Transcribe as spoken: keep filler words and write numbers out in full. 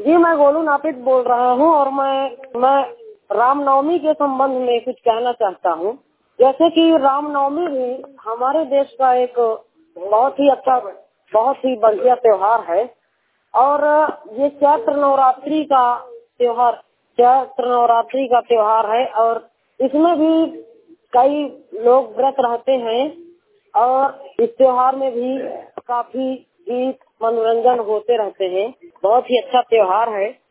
जी, मैं गोलू नापित बोल रहा हूँ और मैं मैं रामनवमी के संबंध में कुछ कहना चाहता हूँ। जैसे कि रामनवमी भी हमारे देश का एक बहुत ही अच्छा, बहुत ही बढ़िया त्योहार है और ये चैत्र नवरात्रि का त्योहार चैत्र नवरात्रि का त्योहार है और इसमें भी कई लोग व्रत रहते हैं और इस त्योहार में भी काफी गीत मनोरंजन होते रहते हैं। बहुत ही अच्छा त्योहार है।